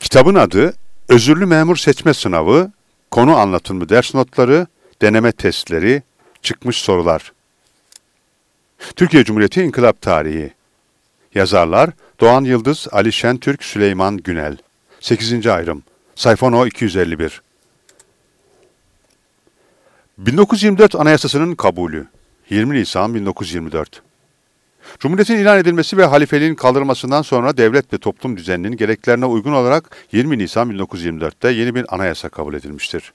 Kitabın adı Özürlü Memur Seçme Sınavı, konu anlatımı ders notları, deneme testleri, çıkmış sorular. Türkiye Cumhuriyeti İnkılap Tarihi. Yazarlar Doğan Yıldız, Ali Şentürk, Süleyman Günel. 8. ayrım. Sayfa No 251. 1924 Anayasası'nın kabulü. 20 Nisan 1924. Cumhuriyetin ilan edilmesi ve halifeliğin kaldırılmasından sonra devlet ve toplum düzeninin gereklerine uygun olarak 20 Nisan 1924'te yeni bir anayasa kabul edilmiştir.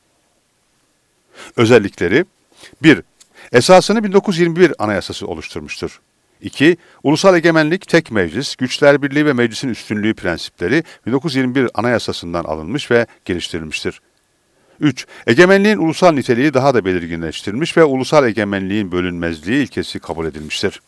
Özellikleri: 1. Esasını 1921 Anayasası oluşturmuştur. 2. Ulusal egemenlik, tek meclis, güçler birliği ve meclisin üstünlüğü prensipleri 1921 Anayasası'ndan alınmış ve geliştirilmiştir. 3. Egemenliğin ulusal niteliği daha da belirginleştirilmiş ve ulusal egemenliğin bölünmezliği ilkesi kabul edilmiştir.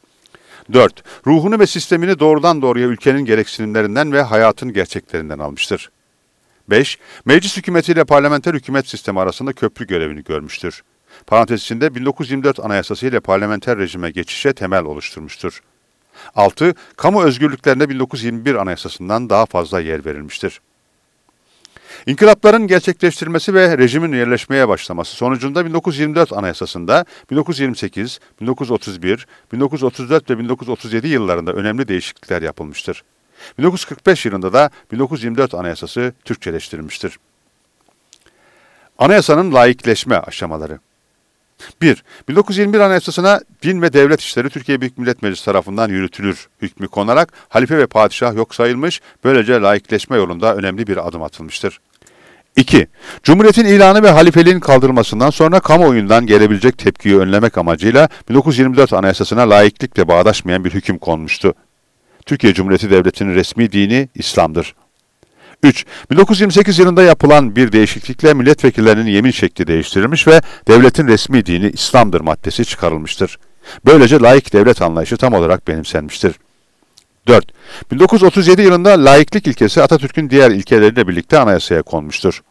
4. Ruhunu ve sistemini doğrudan doğruya ülkenin gereksinimlerinden ve hayatın gerçeklerinden almıştır. 5. Meclis hükümetiyle parlamenter hükümet sistemi arasında köprü görevini görmüştür. Parantez içinde 1924 Anayasası ile parlamenter rejime geçişe temel oluşturmuştur. 6. Kamu özgürlüklerine 1921 Anayasası'ndan daha fazla yer verilmiştir. İnkılapların gerçekleştirilmesi ve rejimin yerleşmeye başlaması sonucunda 1924 Anayasası'nda 1928, 1931, 1934 ve 1937 yıllarında önemli değişiklikler yapılmıştır. 1945 yılında da 1924 Anayasası Türkçeleştirilmiştir. Anayasanın laikleşme aşamaları. 1. 1921 Anayasası'na din ve devlet işleri Türkiye Büyük Millet Meclisi tarafından yürütülür hükmü konarak halife ve padişah yok sayılmış, böylece laikleşme yolunda önemli bir adım atılmıştır. 2. Cumhuriyetin ilanı ve halifeliğin kaldırılmasından sonra kamuoyundan gelebilecek tepkiyi önlemek amacıyla 1924 Anayasası'na laiklikle bağdaşmayan bir hüküm konmuştu. Türkiye Cumhuriyeti Devleti'nin resmi dini İslam'dır. 3. 1928 yılında yapılan bir değişiklikle milletvekillerinin yemin şekli değiştirilmiş ve devletin resmi dini İslam'dır maddesi çıkarılmıştır. Böylece laik devlet anlayışı tam olarak benimsenmiştir. 4. 1937 yılında laiklik ilkesi Atatürk'ün diğer ilkeleriyle birlikte anayasaya konmuştur.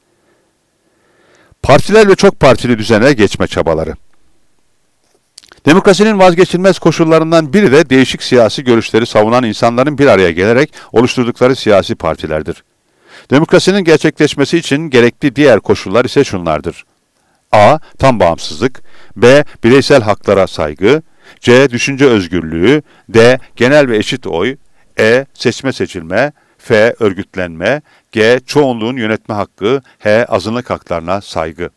Partiler ve çok partili düzene geçme çabaları. Demokrasinin vazgeçilmez koşullarından biri de değişik siyasi görüşleri savunan insanların bir araya gelerek oluşturdukları siyasi partilerdir. Demokrasinin gerçekleşmesi için gerekli diğer koşullar ise şunlardır: A. Tam bağımsızlık, B. Bireysel haklara saygı, C. Düşünce özgürlüğü, D. Genel ve eşit oy, E. Seçme seçilme, F. Örgütlenme, G. Çoğunluğun yönetme hakkı, H. Azınlık haklarına saygı.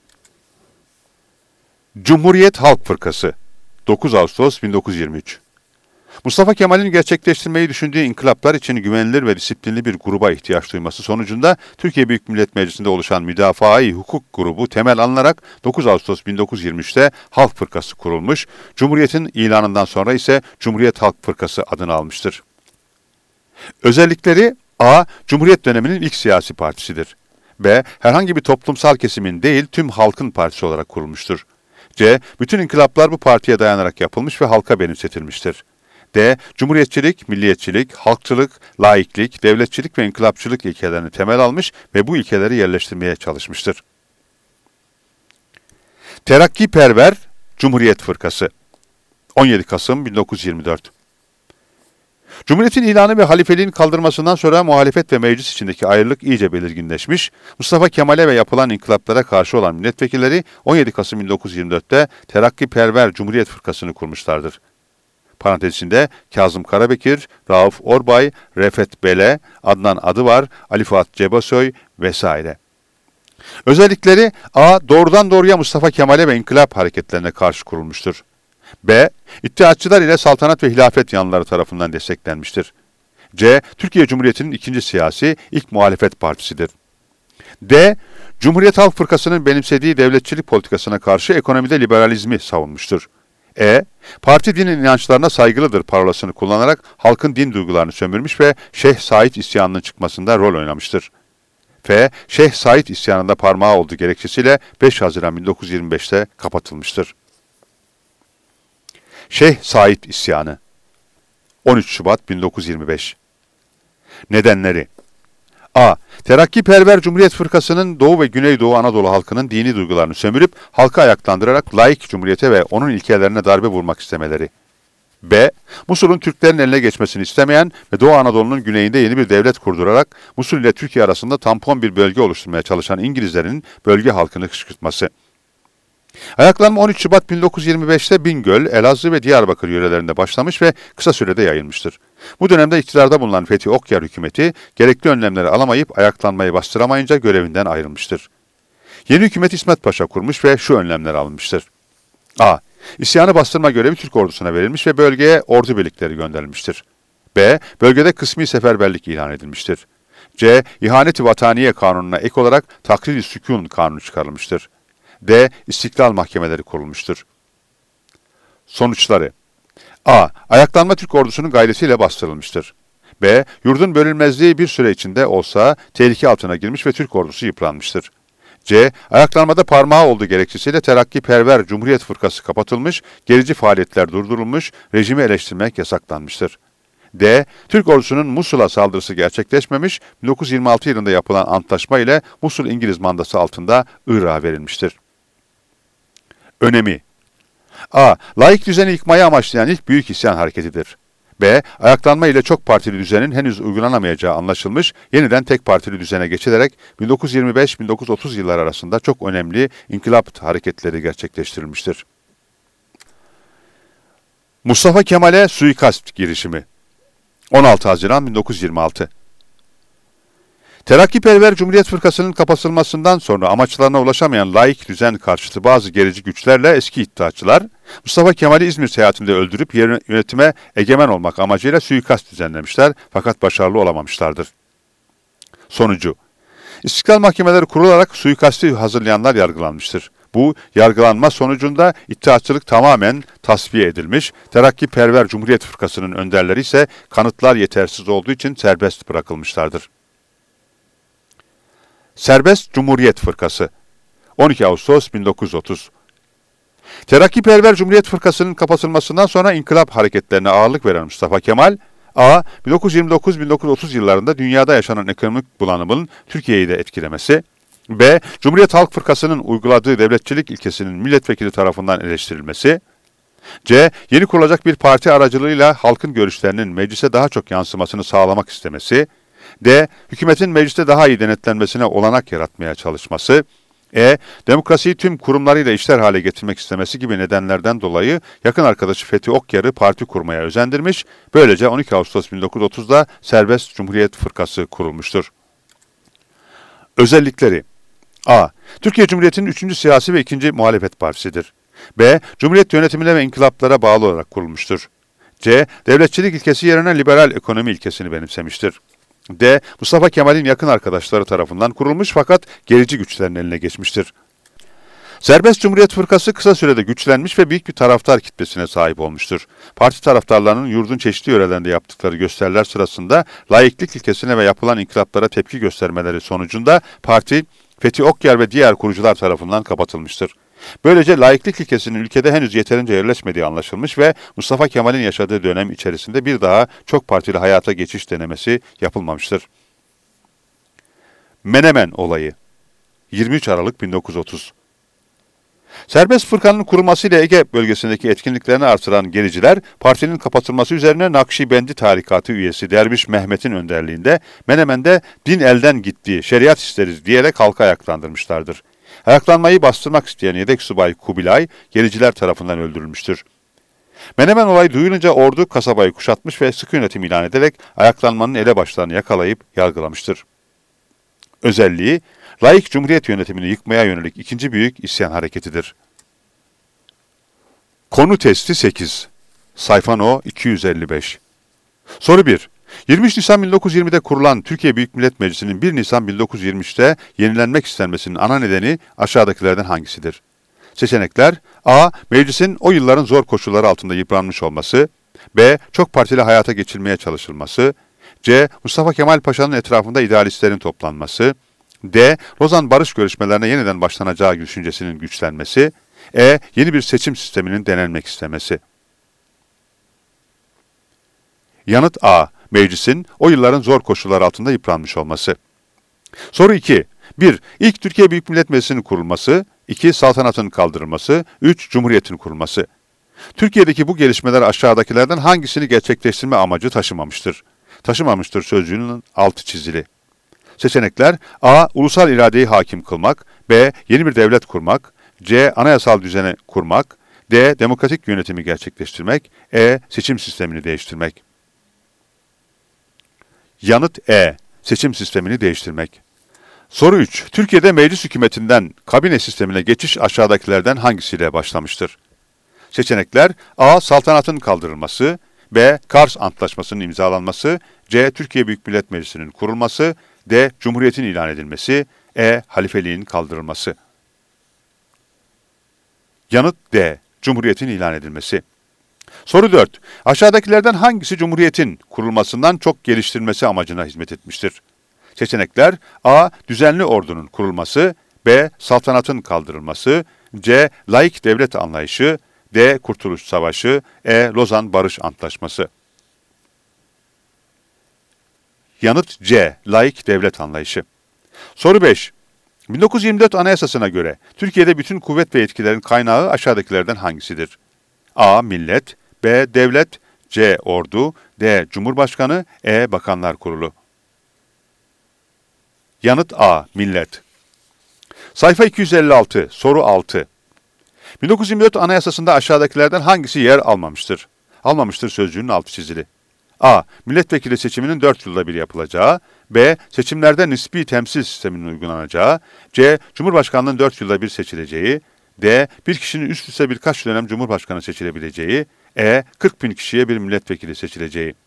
Cumhuriyet Halk Fırkası 9 Ağustos 1923. Mustafa Kemal'in gerçekleştirmeyi düşündüğü inkılaplar için güvenilir ve disiplinli bir gruba ihtiyaç duyması sonucunda Türkiye Büyük Millet Meclisi'nde oluşan Müdafaa-i Hukuk grubu temel alınarak 9 Ağustos 1923'te Halk Fırkası kurulmuş, Cumhuriyet'in ilanından sonra ise Cumhuriyet Halk Fırkası adını almıştır. Özellikleri: A. Cumhuriyet döneminin ilk siyasi partisidir. B. Herhangi bir toplumsal kesimin değil, tüm halkın partisi olarak kurulmuştur. C. Bütün inkılaplar bu partiye dayanarak yapılmış ve halka benimsetilmiştir. D. Cumhuriyetçilik, milliyetçilik, halkçılık, laiklik, devletçilik ve inkılapçılık ilkelerini temel almış ve bu ilkeleri yerleştirmeye çalışmıştır. Terakkiperver Cumhuriyet Fırkası 17 Kasım 1924. Cumhuriyetin ilanı ve halifeliğin kaldırmasından sonra muhalefet ve meclis içindeki ayrılık iyice belirginleşmiş, Mustafa Kemal'e ve yapılan inkılaplara karşı olan milletvekilleri 17 Kasım 1924'te Terakkiperver Cumhuriyet Fırkası'nı kurmuşlardır. Parantez içinde Kazım Karabekir, Rauf Orbay, Refet Bele, Adnan Adıvar, Ali Fuat Cebesoy vesaire. Özellikleri: A. Doğrudan doğruya Mustafa Kemal'e ve inkılap hareketlerine karşı kurulmuştur. B. İttihatçılar ile saltanat ve hilafet yanlıları tarafından desteklenmiştir. C. Türkiye Cumhuriyeti'nin ikinci siyasi, ilk muhalefet partisidir. D. Cumhuriyet Halk Fırkası'nın benimsediği devletçilik politikasına karşı ekonomide liberalizmi savunmuştur. E. Parti dinin inançlarına saygılıdır parolasını kullanarak halkın din duygularını sömürmüş ve Şeyh Said isyanının çıkmasında rol oynamıştır. F. Şeyh Said isyanında parmağı olduğu gerekçesiyle 5 Haziran 1925'te kapatılmıştır. Şeyh Said isyanı 13 Şubat 1925. Nedenleri: A. Terakkiperver Cumhuriyet Fırkası'nın Doğu ve Güneydoğu Anadolu halkının dini duygularını sömürüp halkı ayaklandırarak laik cumhuriyete ve onun ilkelerine darbe vurmak istemeleri. B. Musul'un Türklerin eline geçmesini istemeyen ve Doğu Anadolu'nun güneyinde yeni bir devlet kurdurarak Musul ile Türkiye arasında tampon bir bölge oluşturmaya çalışan İngilizlerin bölge halkını kışkırtması. Ayaklanma 13 Şubat 1925'te Bingöl, Elazığ ve Diyarbakır yörelerinde başlamış ve kısa sürede yayılmıştır. Bu dönemde iktidarda bulunan Fethi Okyar hükümeti gerekli önlemleri alamayıp ayaklanmayı bastıramayınca görevinden ayrılmıştır. Yeni hükümet İsmet Paşa kurmuş ve şu önlemler alınmıştır. A. İsyanı bastırma görevi Türk ordusuna verilmiş ve bölgeye ordu birlikleri gönderilmiştir. B. Bölgede kısmi seferberlik ilan edilmiştir. C. İhanet-i Vataniye Kanunu'na ek olarak Takriri Sükûn Kanunu çıkarılmıştır. D. İstiklal mahkemeleri kurulmuştur. Sonuçları: A. Ayaklanma Türk ordusunun gayretiyle bastırılmıştır. B. Yurdun bölünmezliği bir süre içinde olsa tehlike altına girmiş ve Türk ordusu yıpranmıştır. C. Ayaklanmada parmağı olduğu gerekçesiyle Terakkiperver Cumhuriyet Fırkası kapatılmış, gerici faaliyetler durdurulmuş, rejimi eleştirmek yasaklanmıştır. D. Türk ordusunun Musul'a saldırısı gerçekleşmemiş, 1926 yılında yapılan antlaşma ile Musul İngiliz mandası altında Irak'a verilmiştir. Önemi: A. Laik düzeni yıkmayı amaçlayan ilk büyük isyan hareketidir. B. Ayaklanma ile çok partili düzenin henüz uygulanamayacağı anlaşılmış, yeniden tek partili düzene geçilerek 1925-1930 yıllar arasında çok önemli inkılap hareketleri gerçekleştirilmiştir. Mustafa Kemal'e suikast girişimi 16 Haziran 1926. Terakkiperver Cumhuriyet Fırkası'nın kapatılmasından sonra amaçlarına ulaşamayan laik düzen karşıtı bazı gerici güçlerle eski iddiaçılar, Mustafa Kemal'i İzmir seyahatinde öldürüp yönetime egemen olmak amacıyla suikast düzenlemişler fakat başarılı olamamışlardır. Sonucu: İstiklal mahkemeleri kurularak suikasti hazırlayanlar yargılanmıştır. Bu yargılanma sonucunda iddiaçılık tamamen tasfiye edilmiş, Terakkiperver Cumhuriyet Fırkası'nın önderleri ise kanıtlar yetersiz olduğu için serbest bırakılmışlardır. Serbest Cumhuriyet Fırkası 12 Ağustos 1930. Terakkiperver Cumhuriyet Fırkası'nın kapatılmasından sonra inkılap hareketlerine ağırlık veren Mustafa Kemal, A. 1929-1930 yıllarında dünyada yaşanan ekonomik bulanımın Türkiye'yi de etkilemesi, B. Cumhuriyet Halk Fırkası'nın uyguladığı devletçilik ilkesinin milletvekili tarafından eleştirilmesi, C. Yeni kurulacak bir parti aracılığıyla halkın görüşlerinin meclise daha çok yansımasını sağlamak istemesi, D. Hükümetin mecliste daha iyi denetlenmesine olanak yaratmaya çalışması, E. Demokrasiyi tüm kurumlarıyla işler hale getirmek istemesi gibi nedenlerden dolayı yakın arkadaşı Fethi Okyar'ı parti kurmaya özendirmiş, böylece 12 Ağustos 1930'da Serbest Cumhuriyet Fırkası kurulmuştur. Özellikleri: A. Türkiye Cumhuriyeti'nin 3. siyasi ve 2. muhalefet partisidir. B. Cumhuriyet yönetimine ve inkılaplara bağlı olarak kurulmuştur. C. Devletçilik ilkesi yerine liberal ekonomi ilkesini benimsemiştir. D. Mustafa Kemal'in yakın arkadaşları tarafından kurulmuş fakat gerici güçlerin eline geçmiştir. Serbest Cumhuriyet Fırkası kısa sürede güçlenmiş ve büyük bir taraftar kitlesine sahip olmuştur. Parti taraftarlarının yurdun çeşitli yörelerinde yaptıkları gösteriler sırasında laiklik ilkesine ve yapılan inkılaplara tepki göstermeleri sonucunda parti Fethi Okyar ve diğer kurucular tarafından kapatılmıştır. Böylece laiklik ilkesinin ülkede henüz yeterince yerleşmediği anlaşılmış ve Mustafa Kemal'in yaşadığı dönem içerisinde bir daha çok partili hayata geçiş denemesi yapılmamıştır. Menemen olayı 23 Aralık 1930. Serbest Fırkanın kurulmasıyla Ege bölgesindeki etkinliklerini artıran gericiler, partinin kapatılması üzerine Nakşibendi tarikatı üyesi Derviş Mehmet'in önderliğinde Menemen'de din elden gitti, şeriat isteriz diyerek halka ayaklandırmışlardır. Ayaklanmayı bastırmak isteyen yedek subay Kubilay, gericiler tarafından öldürülmüştür. Menemen olayı duyulunca ordu kasabayı kuşatmış ve sıkı yönetim ilan ederek ayaklanmanın elebaşlarını yakalayıp yargılamıştır. Özelliği, laik cumhuriyet yönetimini yıkmaya yönelik ikinci büyük isyan hareketidir. Konu testi 8. Sayfa No 255. Soru 1. 23 Nisan 1920'de kurulan Türkiye Büyük Millet Meclisi'nin 1 Nisan 1923'te yenilenmek istenmesinin ana nedeni aşağıdakilerden hangisidir? Seçenekler: A. Meclisin o yılların zor koşulları altında yıpranmış olması, B. Çok partili hayata geçirmeye çalışılması, C. Mustafa Kemal Paşa'nın etrafında idealistlerin toplanması, D. Lozan barış görüşmelerine yeniden başlanacağı düşüncesinin güçlenmesi, E. Yeni bir seçim sisteminin denenmek istemesi. Yanıt A. Meclisin o yılların zor koşullar altında yıpranmış olması. Soru 2. 1. İlk Türkiye Büyük Millet Meclisi'nin kurulması, 2. Saltanatın kaldırılması, 3. Cumhuriyetin kurulması. Türkiye'deki bu gelişmeler aşağıdakilerden hangisini gerçekleştirme amacı taşımamıştır? Taşımamıştır sözcüğünün altı çizili. Seçenekler: A. Ulusal iradeyi hakim kılmak, B. Yeni bir devlet kurmak, C. Anayasal düzeni kurmak, D. Demokratik yönetimi gerçekleştirmek, E. Seçim sistemini değiştirmek. Yanıt E. Seçim sistemini değiştirmek. Soru 3. Türkiye'de meclis hükümetinden kabine sistemine geçiş aşağıdakilerden hangisiyle başlamıştır? Seçenekler: A. Saltanatın kaldırılması, B. Kars Antlaşması'nın imzalanması, C. Türkiye Büyük Millet Meclisi'nin kurulması, D. Cumhuriyetin ilan edilmesi, E. Halifeliğin kaldırılması. Yanıt D. Cumhuriyetin ilan edilmesi. Soru 4. Aşağıdakilerden hangisi Cumhuriyetin kurulmasından çok geliştirilmesi amacına hizmet etmiştir? Seçenekler: A. Düzenli ordunun kurulması, B. Saltanatın kaldırılması, C. Laik devlet anlayışı, D. Kurtuluş Savaşı, E. Lozan Barış Antlaşması. Yanıt C. Laik devlet anlayışı. Soru 5. 1924 Anayasası'na göre Türkiye'de bütün kuvvet ve yetkilerin kaynağı aşağıdakilerden hangisidir? A. Millet, B. Devlet, C. Ordu, D. Cumhurbaşkanı, E. Bakanlar Kurulu. Yanıt A. Millet. Sayfa 256, soru 6. 1924 Anayasası'nda aşağıdakilerden hangisi yer almamıştır? Almamıştır sözcüğünün altı çizili. A. Milletvekili seçiminin 4 yılda bir yapılacağı, B. Seçimlerde nispi temsil sisteminin uygulanacağı, C. Cumhurbaşkanlığının 4 yılda bir seçileceği, D. Bir kişinin üst üste birkaç dönem Cumhurbaşkanı seçilebileceği, E. 40 bin kişiye bir milletvekili seçileceği.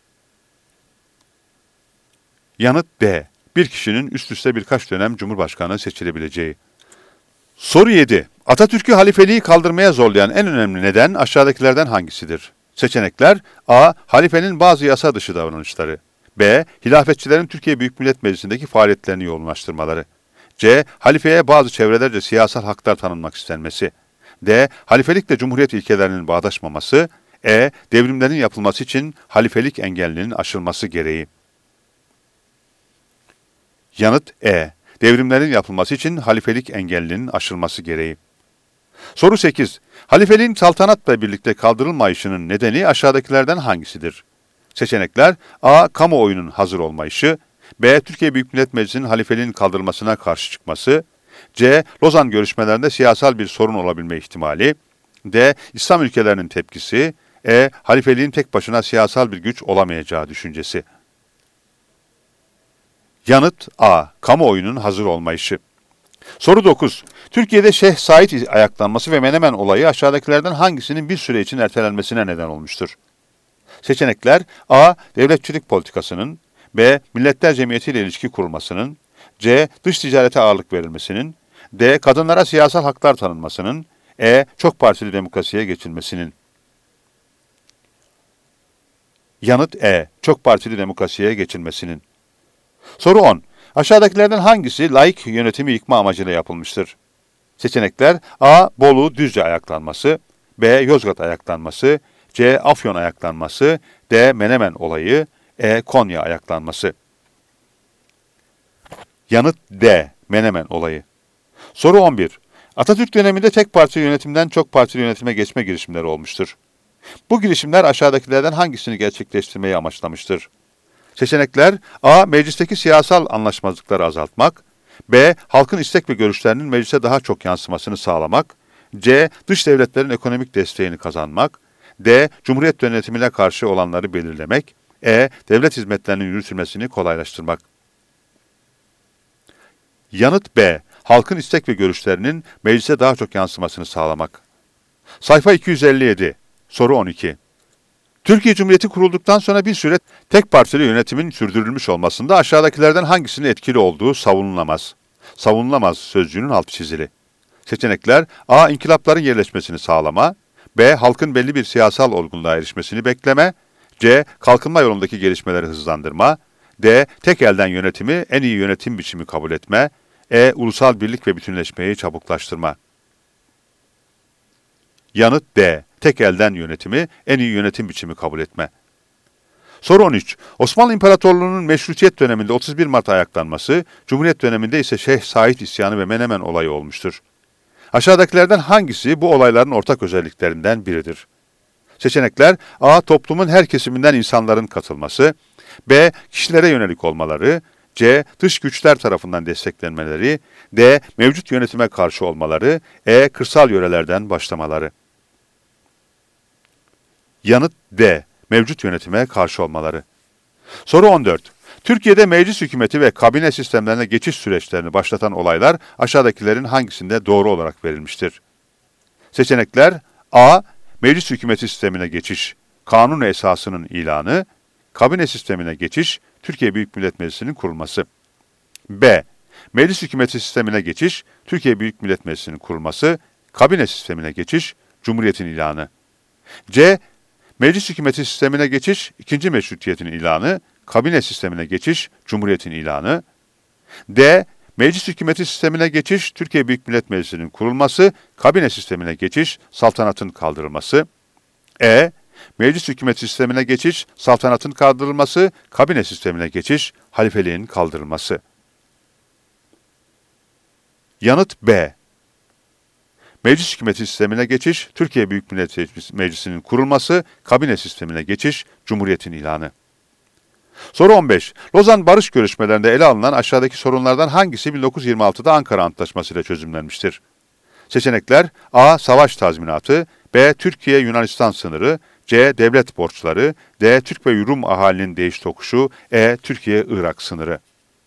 Yanıt D. Bir kişinin üst üste birkaç dönem Cumhurbaşkanı seçilebileceği. Soru 7. Atatürk'ü halifeliği kaldırmaya zorlayan en önemli neden aşağıdakilerden hangisidir? Seçenekler: A. Halifenin bazı yasa dışı davranışları, B. Hilafetçilerin Türkiye Büyük Millet Meclisi'ndeki faaliyetlerini yoğunlaştırmaları, C. Halifeye bazı çevrelerce siyasal haklar tanınmak istenmesi, D. Halifelikle Cumhuriyet ilkelerinin bağdaşmaması, E. Devrimlerin yapılması için halifelik engellinin aşılması gereği. Yanıt E. Devrimlerin yapılması için halifelik engellinin aşılması gereği. Soru 8. Halifeliğin saltanatla birlikte kaldırılmayışının nedeni aşağıdakilerden hangisidir? Seçenekler: A. Kamuoyunun hazır olmayışı, B. Türkiye Büyük Millet Meclisi'nin halifeliğin kaldırılmasına karşı çıkması, C. Lozan görüşmelerinde siyasal bir sorun olabilme ihtimali, D. İslam ülkelerinin tepkisi, E. Halifeliğin tek başına siyasal bir güç olamayacağı düşüncesi. Yanıt A. Kamuoyunun hazır olmayışı. Soru 9. Türkiye'de Şeyh Said ayaklanması ve Menemen olayı aşağıdakilerden hangisinin bir süre için ertelenmesine neden olmuştur? Seçenekler: A. Devletçilik politikasının, B. Milletler Cemiyeti ile ilişki kurulmasının, C. Dış ticarete ağırlık verilmesinin, D. Kadınlara siyasal haklar tanınmasının, E. Çok partili demokrasiye geçilmesinin. Yanıt E. Çok partili demokrasiye geçilmesinin. Soru 10. Aşağıdakilerden hangisi laik yönetimi yıkma amacıyla yapılmıştır? Seçenekler: A. Bolu Düzce ayaklanması, B. Yozgat ayaklanması, C. Afyon ayaklanması, D. Menemen olayı, E. Konya ayaklanması. Yanıt D. Menemen olayı. Soru 11. Atatürk döneminde tek parti yönetimden çok partili yönetime geçme girişimleri olmuştur. Bu girişimler aşağıdakilerden hangisini gerçekleştirmeyi amaçlamıştır? Seçenekler: A. Meclisteki siyasal anlaşmazlıkları azaltmak, B. Halkın istek ve görüşlerinin meclise daha çok yansımasını sağlamak, C. Dış devletlerin ekonomik desteğini kazanmak, D. Cumhuriyet yönetimine karşı olanları belirlemek, E. Devlet hizmetlerinin yürütülmesini kolaylaştırmak. Yanıt B. Halkın istek ve görüşlerinin meclise daha çok yansımasını sağlamak. Sayfa 257, soru 12. Türkiye Cumhuriyeti kurulduktan sonra bir süre tek partili yönetimin sürdürülmüş olmasında aşağıdakilerden hangisinin etkili olduğu savunulamaz. Savunulamaz sözcüğünün altı çizili. Seçenekler: A. İnkılapların yerleşmesini sağlama, B. Halkın belli bir siyasal olgunluğa erişmesini bekleme, C. Kalkınma yolundaki gelişmeleri hızlandırma, D. Tek elden yönetimi en iyi yönetim biçimi kabul etme, E. Ulusal birlik ve bütünleşmeyi çabuklaştırma. Yanıt D. Tek elden yönetimi en iyi yönetim biçimi kabul etme. Soru 13. Osmanlı İmparatorluğu'nun meşrutiyet döneminde 31 Mart ayaklanması, Cumhuriyet döneminde ise Şeyh Said isyanı ve Menemen olayı olmuştur. Aşağıdakilerden hangisi bu olayların ortak özelliklerinden biridir? Seçenekler: A. Toplumun her kesiminden insanların katılması. B. Kişilere yönelik olmaları. C. Dış güçler tarafından desteklenmeleri. D. Mevcut yönetime karşı olmaları. E. Kırsal yörelerden başlamaları. Yanıt D. Mevcut yönetime karşı olmaları. Soru 14. Türkiye'de meclis hükümeti ve kabine sistemlerine geçiş süreçlerini başlatan olaylar aşağıdakilerin hangisinde doğru olarak verilmiştir? Seçenekler: A. Meclis hükümeti sistemine geçiş, kanun esasının ilanı. Kabine sistemine geçiş, Türkiye Büyük Millet Meclisi'nin kurulması. B. Meclis hükümeti sistemine geçiş, Türkiye Büyük Millet Meclisi'nin kurulması. Kabine sistemine geçiş, Cumhuriyet'in ilanı. C. Meclis hükümeti sistemine geçiş, ikinci meşrutiyetin ilanı. Kabine sistemine geçiş, Cumhuriyet'in ilanı. D. Meclis hükümeti sistemine geçiş, Türkiye Büyük Millet Meclisi'nin kurulması. Kabine sistemine geçiş, saltanatın kaldırılması. E. Meclis hükümeti sistemine geçiş, saltanatın kaldırılması. Kabine sistemine geçiş, halifeliğin kaldırılması. Yanıt B. Meclis hükümeti sistemine geçiş, Türkiye Büyük Millet Meclisi'nin kurulması. Kabine sistemine geçiş, Cumhuriyet'in ilanı. Soru 15. Lozan Barış Görüşmelerinde ele alınan aşağıdaki sorunlardan hangisi 1926'da Ankara Antlaşması ile çözümlenmiştir? Seçenekler: A. Savaş tazminatı. B. Türkiye-Yunanistan sınırı. C. Devlet borçları. D. Türk ve Rum ahalinin değiş tokuşu. E. Türkiye-Irak sınırı.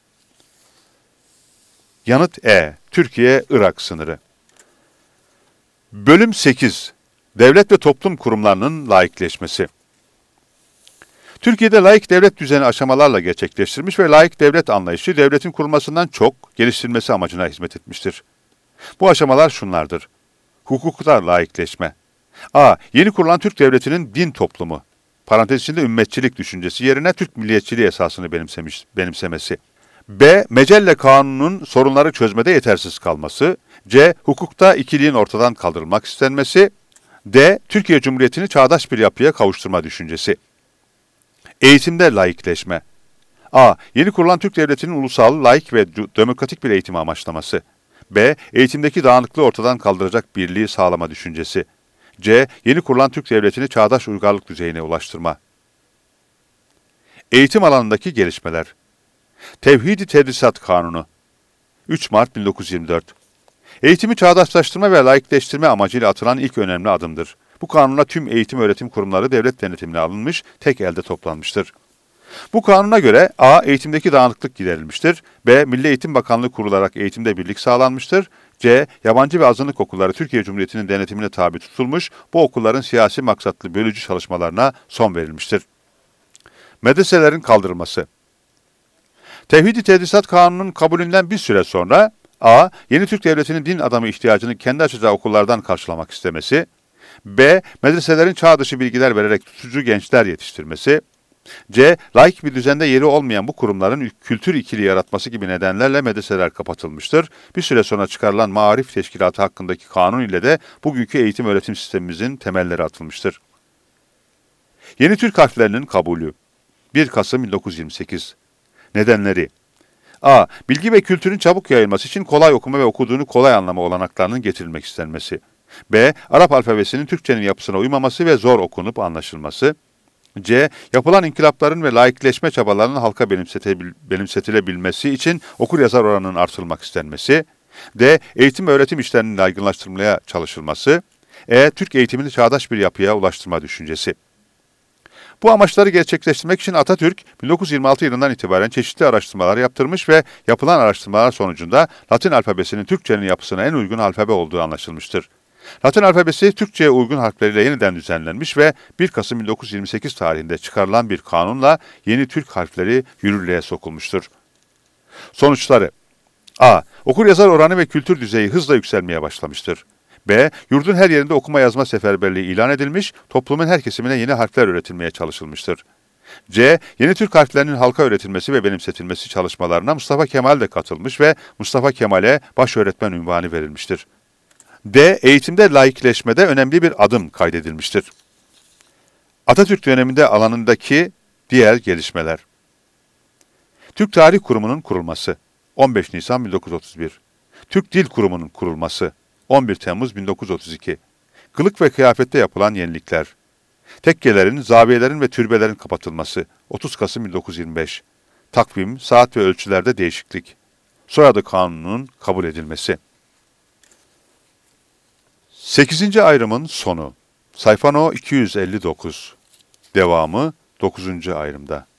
Yanıt E. Türkiye-Irak sınırı. Bölüm 8. Devlet ve toplum kurumlarının laikleşmesi. Türkiye'de laik devlet düzeni aşamalarla gerçekleştirilmiş ve laik devlet anlayışı devletin kurulmasından çok geliştirilmesi amacına hizmet etmiştir. Bu aşamalar şunlardır: hukukta laikleşme. A. Yeni kurulan Türk devletinin din toplumu, parantez içinde ümmetçilik düşüncesi yerine Türk milliyetçiliği esasını benimsemesi. B. Mecelle Kanunu'nun sorunları çözmede yetersiz kalması. C. Hukukta ikiliğin ortadan kaldırılmak istenmesi. D. Türkiye Cumhuriyeti'ni çağdaş bir yapıya kavuşturma düşüncesi. Eğitimde laikleşme. A. Yeni kurulan Türk Devleti'nin ulusal, laik ve demokratik bir eğitimi amaçlaması. B. Eğitimdeki dağınıklığı ortadan kaldıracak birliği sağlama düşüncesi. C. Yeni kurulan Türk Devleti'ni çağdaş uygarlık düzeyine ulaştırma. Eğitim alanındaki gelişmeler. Tevhid-i Tedrisat Kanunu 3 Mart 1924. Eğitimi çağdaşlaştırma ve laikleştirme amacıyla atılan ilk önemli adımdır. Bu kanunla tüm eğitim öğretim kurumları devlet denetimine alınmış, tek elde toplanmıştır. Bu kanuna göre A. Eğitimdeki dağınıklık giderilmiştir. B. Milli Eğitim Bakanlığı kurularak eğitimde birlik sağlanmıştır. C. Yabancı ve azınlık okulları Türkiye Cumhuriyeti'nin denetimine tabi tutulmuş, bu okulların siyasi maksatlı bölücü çalışmalarına son verilmiştir. Medreselerin kaldırılması. Tevhid-i Tedrisat Kanunu'nun kabulünden bir süre sonra A. Yeni Türk Devleti'nin din adamı ihtiyacını kendi açacağı okullardan karşılamak istemesi. B. Medreselerin çağ dışı bilgiler vererek tutucu gençler yetiştirmesi. C. Laik bir düzende yeri olmayan bu kurumların kültür ikili yaratması gibi nedenlerle medreseler kapatılmıştır. Bir süre sonra çıkarılan Maarif Teşkilatı hakkındaki kanun ile de bugünkü eğitim öğretim sistemimizin temelleri atılmıştır. Yeni Türk harflerinin kabulü. 1 Kasım 1928. Nedenleri: A. Bilgi ve kültürün çabuk yayılması için kolay okuma ve okuduğunu kolay anlama olanaklarının getirilmek istenmesi. B. Arap alfabesinin Türkçenin yapısına uymaması ve zor okunup anlaşılması. C. Yapılan inkılapların ve laikleşme çabalarının halka benimsetilebilmesi için okur-yazar oranının artırılmak istenmesi. D. Eğitim ve öğretim işlerinin yaygınlaştırılmaya çalışılması. E. Türk eğitimini çağdaş bir yapıya ulaştırma düşüncesi. Bu amaçları gerçekleştirmek için Atatürk, 1926 yılından itibaren çeşitli araştırmalar yaptırmış ve yapılan araştırmalar sonucunda Latin alfabesinin Türkçenin yapısına en uygun alfabe olduğu anlaşılmıştır. Latin alfabesi Türkçe'ye uygun harfleriyle yeniden düzenlenmiş ve 1 Kasım 1928 tarihinde çıkarılan bir kanunla yeni Türk harfleri yürürlüğe sokulmuştur. Sonuçları: A. Okur-yazar oranı ve kültür düzeyi hızla yükselmeye başlamıştır. B. Yurdun her yerinde okuma yazma seferberliği ilan edilmiş, toplumun her kesimine yeni harfler öğretilmeye çalışılmıştır. C. Yeni Türk harflerinin halka öğretilmesi ve benimsetilmesi çalışmalarına Mustafa Kemal de katılmış ve Mustafa Kemal'e başöğretmen unvanı verilmiştir. D. Eğitimde laikleşmede önemli bir adım kaydedilmiştir. Atatürk döneminde alanındaki diğer gelişmeler. Türk Tarih Kurumu'nun kurulması 15 Nisan 1931. Türk Dil Kurumu'nun kurulması 11 Temmuz 1932. Kılık ve kıyafette yapılan yenilikler. Tekkelerin, zaviyelerin ve türbelerin kapatılması 30 Kasım 1925. Takvim, saat ve ölçülerde değişiklik. Soyadı kanunun kabul edilmesi. 8. ayrımın sonu. Sayfa No 259. Devamı 9. ayrımda.